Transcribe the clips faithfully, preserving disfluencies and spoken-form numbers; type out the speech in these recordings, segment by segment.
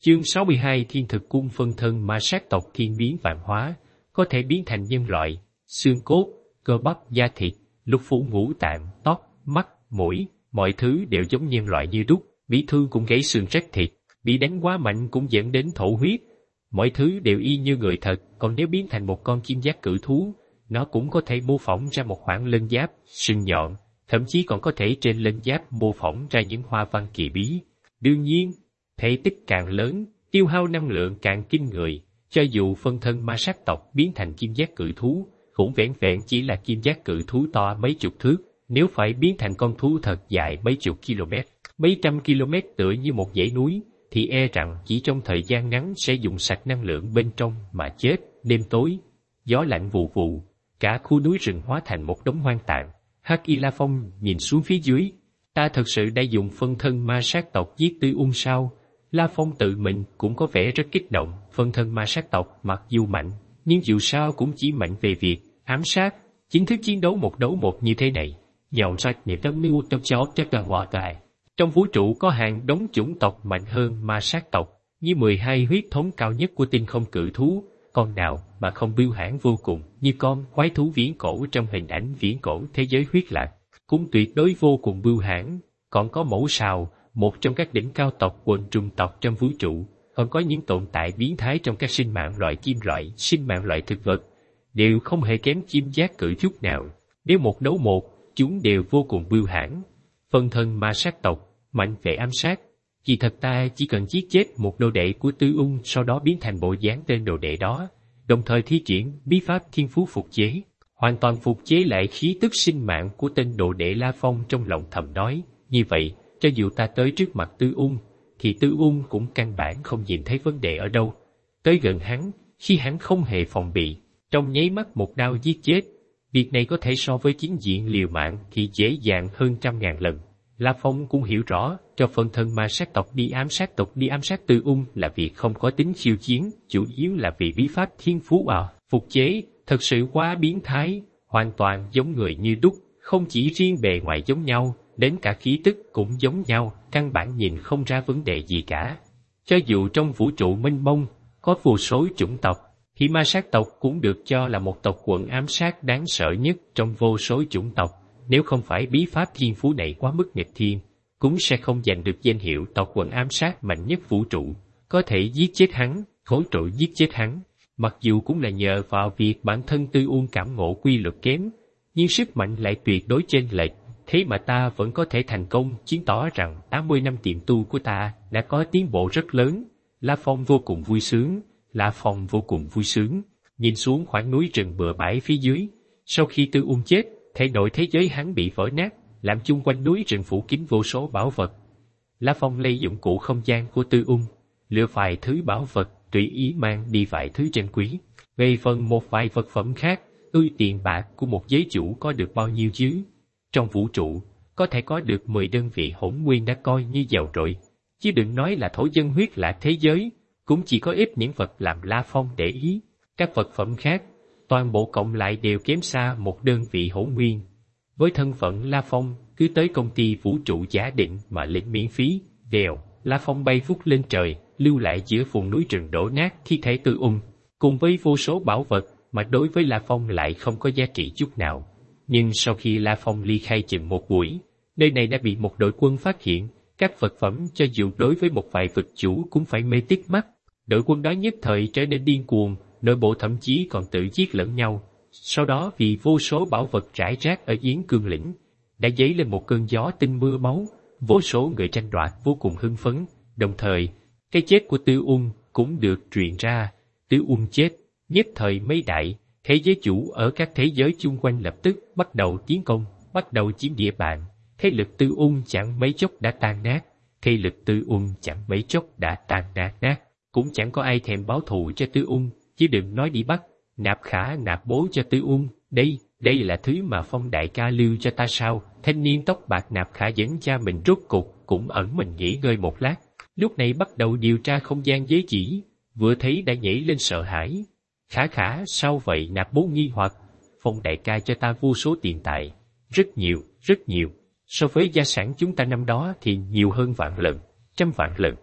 Chương sáu mươi hai Thiên thực cung phân thân ma sát tộc thiên biến vạn hóa, có thể biến thành nhân loại, xương cốt, cơ bắp, da thịt, lục phủ ngũ tạng, tóc, mắt, mũi, mọi thứ đều giống nhân loại như đúc, bị thương cũng gãy xương rách thịt, bị đánh quá mạnh cũng dẫn đến thổ huyết. Mọi thứ đều y như người thật, còn nếu biến thành một con chim giác cự thú, nó cũng có thể mô phỏng ra một khoảng lân giáp, sừng nhọn, thậm chí còn có thể trên lân giáp mô phỏng ra những hoa văn kỳ bí. Đương nhiên, thể tích càng lớn, tiêu hao năng lượng càng kinh người, cho dù phân thân ma sát tộc biến thành kim giác cự thú, cũng vẻn vẹn chỉ là kim giác cự thú to mấy chục thước, nếu phải biến thành con thú thật dài mấy chục km, mấy trăm km tựa như một dãy núi, thì e rằng chỉ trong thời gian ngắn sẽ dùng sạch năng lượng bên trong mà chết. Đêm tối, gió lạnh vù vù, cả khu núi rừng hóa thành một đống hoang tàn. Hắc Y La Phong nhìn xuống phía dưới, ta thật sự đã dùng phân thân ma sát tộc giết Tư Ung sao? La Phong tự mình cũng có vẻ rất kích động. Phân thân ma sát tộc mặc dù mạnh, nhưng dù sao cũng chỉ mạnh về việc ám sát. Chính thức chiến đấu một đấu một như thế này, giàu sạch niệm tâm mưu trong chó chắc là hòa tài. Trong vũ trụ có hàng đống chủng tộc mạnh hơn ma sát tộc, như mười hai huyết thống cao nhất của tinh không cự thú, con nào mà không bưu hãn vô cùng, như con quái thú viễn cổ trong hình ảnh viễn cổ thế giới huyết lạc, cũng tuyệt đối vô cùng bưu hãn. Còn có mẫu sào, một trong các đỉnh cao tộc quần trùng tộc trong vũ trụ, còn có những tồn tại biến thái trong các sinh mạng loại kim loại, sinh mạng loại thực vật, đều không hề kém chim giác cự chút nào. Nếu một đấu một, chúng đều vô cùng bưu hãn. Phân thân ma sát tộc, mạnh về ám sát. Vì thật ta chỉ cần giết chết một đồ đệ của Tư Ung, sau đó biến thành bộ dáng tên đồ đệ đó, đồng thời thi triển bí pháp thiên phú phục chế, hoàn toàn phục chế lại khí tức sinh mạng của tên đồ đệ. La Phong trong lòng thầm nói, như vậy, cho dù ta tới trước mặt Tư Ung, thì Tư Ung cũng căn bản không nhìn thấy vấn đề ở đâu. Tới gần hắn, khi hắn không hề phòng bị, trong nháy mắt một đao giết chết. Việc này có thể so với chiến diện liều mạng thì dễ dàng hơn trăm ngàn lần. La Phong cũng hiểu rõ, cho phân thân ma sát tộc đi ám sát tộc đi ám sát Tư Ung là việc không có tính khiêu chiến, chủ yếu là vì bí pháp thiên phú à, phục chế, thật sự quá biến thái, hoàn toàn giống người như đúc, không chỉ riêng bề ngoài giống nhau, đến cả khí tức cũng giống nhau, căn bản nhìn không ra vấn đề gì cả. Cho dù trong vũ trụ mênh mông, có vô số chủng tộc, thì ma sát tộc cũng được cho là một tộc quần ám sát đáng sợ nhất trong vô số chủng tộc. Nếu không phải bí pháp thiên phú này quá mức nghịch thiên, cũng sẽ không giành được danh hiệu tộc quần ám sát mạnh nhất vũ trụ. Có thể giết chết hắn, hỗ trợ giết chết hắn, mặc dù cũng là nhờ vào việc bản thân Tư Ung cảm ngộ quy luật kém, nhưng sức mạnh lại tuyệt đối chênh lệch. Thế mà ta vẫn có thể thành công, chứng tỏ rằng tám mươi năm tiềm tu của ta đã có tiến bộ rất lớn. La Phong vô cùng vui sướng, La Phong vô cùng vui sướng, nhìn xuống khoảng núi rừng bừa bãi phía dưới. Sau khi Tư Ung chết, thể nội thế giới hắn bị vỡ nát, làm chung quanh núi rừng phủ kín vô số bảo vật. La Phong lấy dụng cụ không gian của Tư Ung, lựa vài thứ bảo vật, tùy ý mang đi vài thứ trân quý. Về phần một vài vật phẩm khác, ươi tiền bạc của một giới chủ có được bao nhiêu chứ? Trong vũ trụ, có thể có được mười đơn vị hỗn nguyên đã coi như giàu rồi. Chứ đừng nói là thổ dân huyết lạc thế giới, cũng chỉ có ít những vật làm La Phong để ý. Các vật phẩm khác, toàn bộ cộng lại đều kém xa một đơn vị hỗn nguyên. Với thân phận La Phong, cứ tới công ty vũ trụ giả định mà lĩnh miễn phí. Vèo, La Phong bay vút lên trời, lưu lại giữa vùng núi rừng đổ nát thi thể Tư Ung, cùng với vô số bảo vật mà đối với La Phong lại không có giá trị chút nào. Nhưng sau khi La Phong ly khai chừng một buổi, nơi này đã bị một đội quân phát hiện. Các vật phẩm cho dù đối với một vài vực chủ cũng phải mê tít mắt. Đội quân đó nhất thời trở nên điên cuồng, nội bộ thậm chí còn tự giết lẫn nhau. Sau đó vì vô số bảo vật rải rác ở Yến Cương lĩnh, đã dấy lên một cơn gió tinh mưa máu, vô số người tranh đoạt vô cùng hưng phấn. Đồng thời, cái chết của Tư Ung cũng được truyền ra. Tư Ung chết, nhất thời mấy đại thế giới chủ ở các thế giới chung quanh lập tức bắt đầu tiến công, bắt đầu chiếm địa bàn. Thế lực Tư Ung chẳng mấy chốc đã tan nát, thế lực Tư Ung chẳng mấy chốc đã tan nát nát, cũng chẳng có ai thèm báo thù cho Tư Ung, chứ đừng nói đi bắt nạp khả nạp bố cho Tư Ung. Đây, đây là thứ mà Phong đại ca lưu cho ta sao? Thanh niên tóc bạc nạp khả dẫn cha mình rốt cục cũng ẩn mình nghỉ ngơi một lát, lúc này bắt đầu điều tra không gian giới chỉ, vừa thấy đã nhảy lên sợ hãi. Khả khả, sao vậy? Nạp bố nghi hoặc. Phong đại ca cho ta vô số tiền tài, rất nhiều, rất nhiều, so với gia sản chúng ta năm đó thì nhiều hơn vạn lần, trăm vạn lần.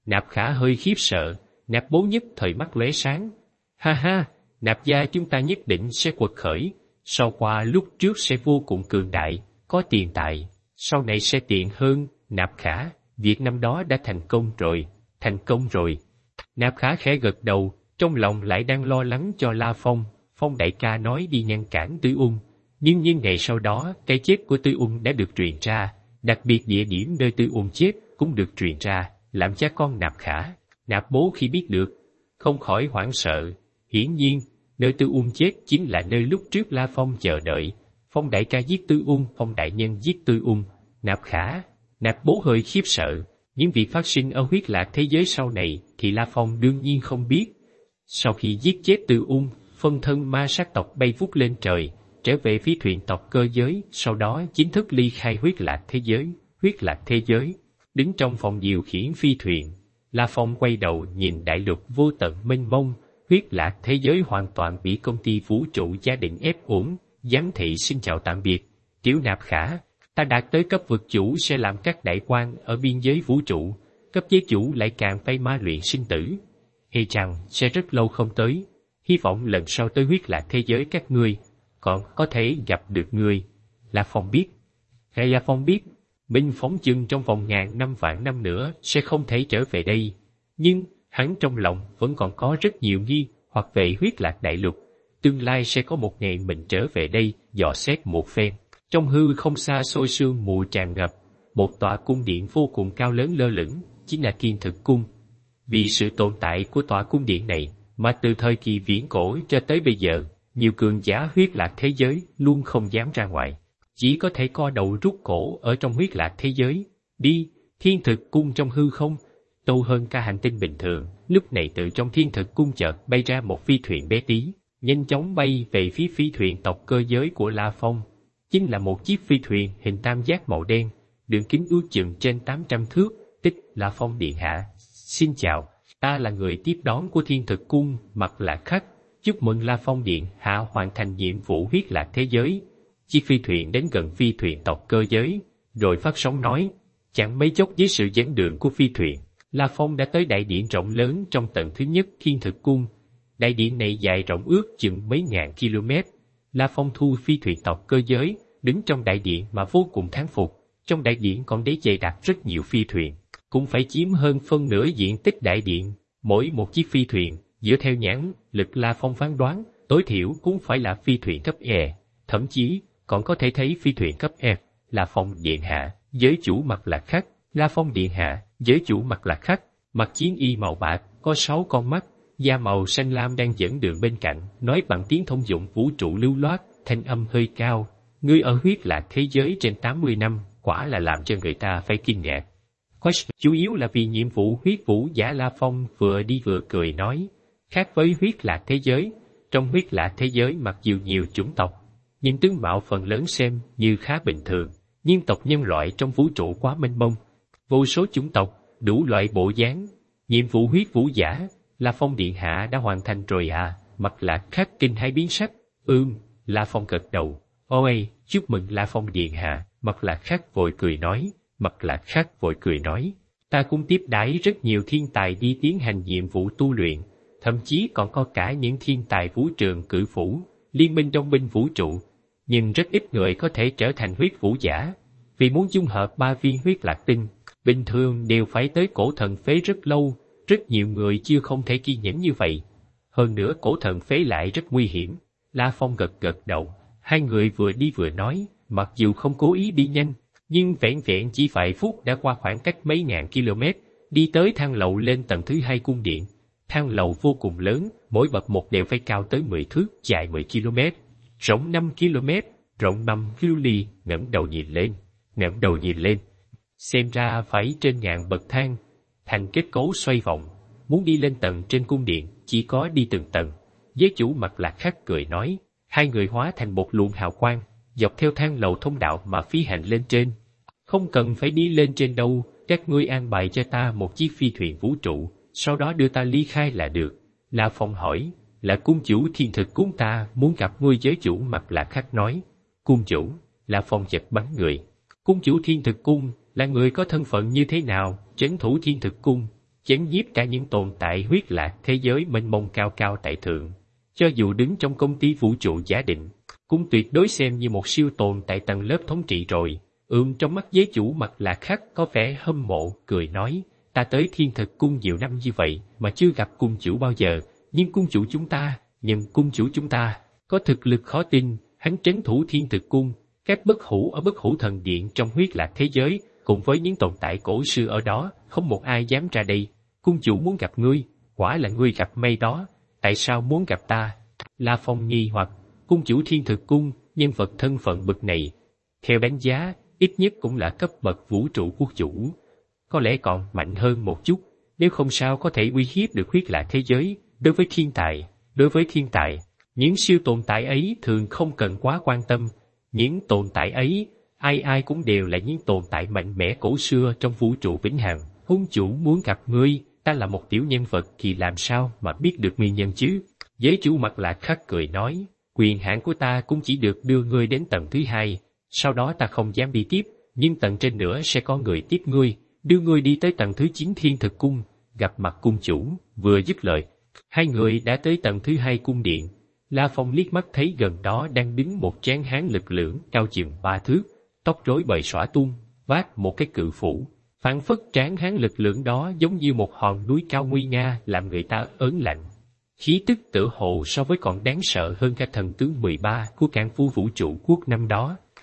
Nạp Khả hơi khiếp sợ, Nạp Bố nhất thời mắt lóe sáng. Ha ha, Nạp gia chúng ta nhất định sẽ quật khởi, sau qua lúc trước sẽ vô cùng cường đại, có tiền tài, sau này sẽ tiện hơn. Nạp Khả, việc năm đó đã thành công rồi, thành công rồi. Nạp Khả khẽ gật đầu, trong lòng lại đang lo lắng cho La Phong. Phong đại ca nói đi ngăn cản Tư Ung, nhưng nhưng ngày sau đó cái chết của Tư Ung đã được truyền ra, đặc biệt địa điểm nơi Tư Ung chết cũng được truyền ra, làm cha con Nạp Khả, Nạp Bố khi biết được, không khỏi hoảng sợ. Hiển nhiên, nơi Tư Ung chết chính là nơi lúc trước La Phong chờ đợi. Phong đại ca giết Tư Ung, Phong đại nhân giết Tư Ung. Nạp Khả, Nạp Bố hơi khiếp sợ, những việc phát sinh ở huyết lạc thế giới sau này thì La Phong đương nhiên không biết. Sau khi giết chết Tư Ung, phân thân ma sát tộc bay vút lên trời, trở về phi thuyền tộc cơ giới, sau đó chính thức ly khai huyết lạc thế giới. Huyết lạc thế giới, đứng trong phòng điều khiển phi thuyền, La Phong quay đầu nhìn đại lục vô tận mênh mông. Huyết lạc thế giới hoàn toàn bị công ty vũ trụ gia định ép uổng. Giám thị xin chào tạm biệt, Tiểu Nạp Khả, ta đạt tới cấp vực chủ sẽ làm các đại quan ở biên giới vũ trụ, cấp giới chủ lại càng phải ma luyện sinh tử. Hay chăng sẽ rất lâu không tới, hy vọng lần sau tới huyết lạc thế giới các ngươi còn có thể gặp được ngươi. La Phong biết, hay La Phong biết, Minh phóng chừng trong vòng ngàn năm vạn năm nữa sẽ không thể trở về đây, nhưng hắn trong lòng vẫn còn có rất nhiều nghi hoặc về huyết lạc đại lục. Tương lai sẽ có một ngày mình trở về đây dò xét một phen. Trong hư không xa xôi sương mù tràn ngập, một tòa cung điện vô cùng cao lớn lơ lửng, chính là Thiên Thực Cung. Vì sự tồn tại của tòa cung điện này mà từ thời kỳ viễn cổ cho tới bây giờ, nhiều cường giả huyết lạc thế giới luôn không dám ra ngoài, chỉ có thể co đầu rút cổ ở trong huyết lạc thế giới. Đi, Thiên Thực Cung trong hư không, tô hơn cả hành tinh bình thường. Lúc này từ trong Thiên Thực Cung chợt bay ra một phi thuyền bé tí, nhanh chóng bay về phía phi thuyền tộc cơ giới của La Phong. Chính là một chiếc phi thuyền hình tam giác màu đen, đường kính ước chừng trên tám trăm thước. Tích La Phong điện hạ, xin chào, ta là người tiếp đón của Thiên Thực Cung, Mặt Lạc Khách, chúc mừng La Phong điện hạ hoàn thành nhiệm vụ huyết lạc thế giới. Chiếc phi thuyền đến gần phi thuyền tộc cơ giới, rồi phát sóng nói. Chẳng mấy chốc dưới sự dẫn đường của phi thuyền, La Phong đã tới đại điện rộng lớn trong tầng thứ nhất Thiên Thực Cung. Đại điện này dài rộng ước chừng mấy ngàn km. La Phong thu phi thuyền tộc cơ giới, đứng trong đại điện mà vô cùng thán phục. Trong đại điện còn đế dày đặc rất nhiều phi thuyền, cũng phải chiếm hơn phân nửa diện tích đại điện. Mỗi một chiếc phi thuyền, dựa theo nhãn lực La Phong phán đoán, tối thiểu cũng phải là phi thuyền cấp E, thậm chí còn có thể thấy phi thuyền cấp F. La Phong điện hạ, giới chủ Mặt Lạc Khách. La Phong điện hạ, giới chủ Mặt Lạc Khách, mặc chiến y màu bạc, có sáu con mắt, da màu xanh lam đang dẫn đường bên cạnh, nói bằng tiếng thông dụng vũ trụ lưu loát, thanh âm hơi cao. Ngươi ở huyết lạc thế giới trên tám mươi năm, quả là làm cho người ta phải kinh ngạc. Chủ yếu là vì nhiệm vụ huyết vũ giả. La Phong vừa đi vừa cười nói, khác với huyết lạc thế giới, trong huyết lạc thế giới mặc dù nhiều chủng tộc, nhưng tướng mạo phần lớn xem như khá bình thường, nhưng tộc nhân loại trong vũ trụ quá mênh mông, vô số chủng tộc, đủ loại bộ dáng. Nhiệm vụ huyết vũ giả, La Phong điện hạ đã hoàn thành rồi à? Mặt Lạc Khách kinh hai biến sắc. Ừm, La Phong gật đầu. Ôi, chúc mừng La Phong điện hạ. Mặt Lạc Khách vội cười nói. Mặt Lạc Khách vội cười nói. Ta cũng tiếp đãi rất nhiều thiên tài đi tiến hành nhiệm vụ tu luyện, thậm chí còn có cả những thiên tài vũ trường cử phủ, liên minh đông binh vũ trụ, nhưng rất ít người có thể trở thành huyết vũ giả, vì muốn dung hợp ba viên huyết lạc tinh, bình thường đều phải tới cổ thần phế rất lâu, rất nhiều người chưa không thể kiên nhẫn như vậy. Hơn nữa cổ thần phế lại rất nguy hiểm. La Phong gật gật đầu, hai người vừa đi vừa nói, mặc dù không cố ý đi nhanh, nhưng vẹn vẹn chỉ vài phút đã qua khoảng cách mấy ngàn km, đi tới thang lầu lên tầng thứ hai cung điện. Thang lầu vô cùng lớn, mỗi bậc một đều phải cao tới mười thước, dài mười ki lô mét, rộng năm ki lô mét, rộng năm ki lô ly. Ngẩng đầu nhìn lên, ngẩng đầu nhìn lên, xem ra phải trên ngàn bậc thang, thành kết cấu xoay vòng. Muốn đi lên tầng trên cung điện, chỉ có đi từng tầng. Giới chủ Mặt Lạc Khách cười nói, hai người hóa thành một luồng hào quang, dọc theo thang lầu thông đạo mà phi hành lên trên. Không cần phải đi lên trên đâu, các ngươi an bài cho ta một chiếc phi thuyền vũ trụ, sau đó đưa ta ly khai là được. La Phong hỏi, là cung chủ Thiên Thực Cung ta muốn gặp ngươi. Giới chủ Mặt Lạc Khách nói. Cung chủ? La Phong giật bắn người. Cung chủ Thiên Thực Cung là người có thân phận như thế nào? Trấn thủ Thiên Thực Cung chấn nhiếp cả những tồn tại huyết lạc thế giới mênh mông cao cao tại thượng. Cho dù đứng trong công ty vũ trụ giả định, cũng tuyệt đối xem như một siêu tồn tại tầng lớp thống trị rồi. Ưm trong mắt giới chủ mặt Lạc Khắc có vẻ hâm mộ, cười nói, ta tới Thiên Thực Cung nhiều năm như vậy mà chưa gặp cung chủ bao giờ, nhưng cung chủ chúng ta, nhưng cung chủ chúng ta, có thực lực khó tin, hắn trấn thủ Thiên Thực Cung, các bất hủ ở bất hủ thần điện trong huyết lạc thế giới, cùng với những tồn tại cổ xưa ở đó, không một ai dám ra đây. Cung chủ muốn gặp ngươi, quả là ngươi gặp may đó, tại sao muốn gặp ta? La Phong nghi hoặc, cung chủ Thiên Thực Cung, nhân vật thân phận bậc này, theo đánh giá, ít nhất cũng là cấp bậc vũ trụ quốc chủ, có lẽ còn mạnh hơn một chút, nếu không sao có thể uy hiếp được huyết lạc thế giới. Đối với thiên tài, đối với thiên tài, những siêu tồn tại ấy thường không cần quá quan tâm, những tồn tại ấy, ai ai cũng đều là những tồn tại mạnh mẽ cổ xưa trong vũ trụ vĩnh hằng. Hung chủ muốn gặp ngươi, ta là một tiểu nhân vật thì làm sao mà biết được nguyên nhân chứ? Giới chủ mặt Lạc Khắc cười nói, quyền hạn của ta cũng chỉ được đưa ngươi đến tầng thứ hai, sau đó ta không dám đi tiếp, nhưng tầng trên nữa sẽ có người tiếp ngươi, đưa ngươi đi tới tầng thứ chín Thiên Thực Cung, gặp mặt cung chủ. Vừa dứt lời, hai người đã tới tầng thứ hai cung điện. La Phong liếc mắt thấy gần đó đang đứng một tráng hán lực lưỡng cao chừng ba thước, tóc rối bời xõa tung, vác một cái cự phủ. Phản phất tráng hán lực lượng đó giống như một hòn núi cao nguy nga làm người ta ớn lạnh. Khí tức tựa hồ so với còn đáng sợ hơn cả thần tướng mười ba của càn phu vũ trụ quốc năm đó.